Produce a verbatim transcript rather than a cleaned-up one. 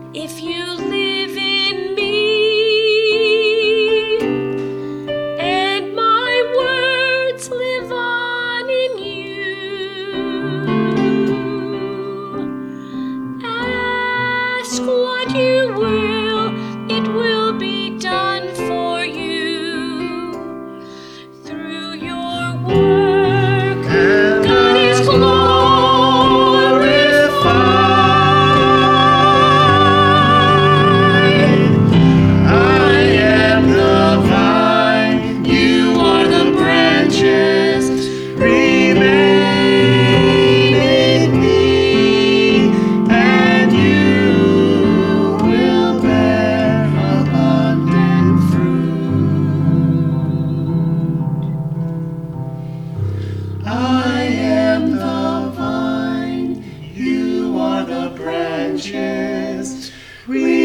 If you live in me, and my words live on in you, ask what you will, it will be done for you. Through your work, And God is glorified. I am the vine, you are the branches. Remain in me, and you will bear abundant fruit. I am the vine, you are the branches.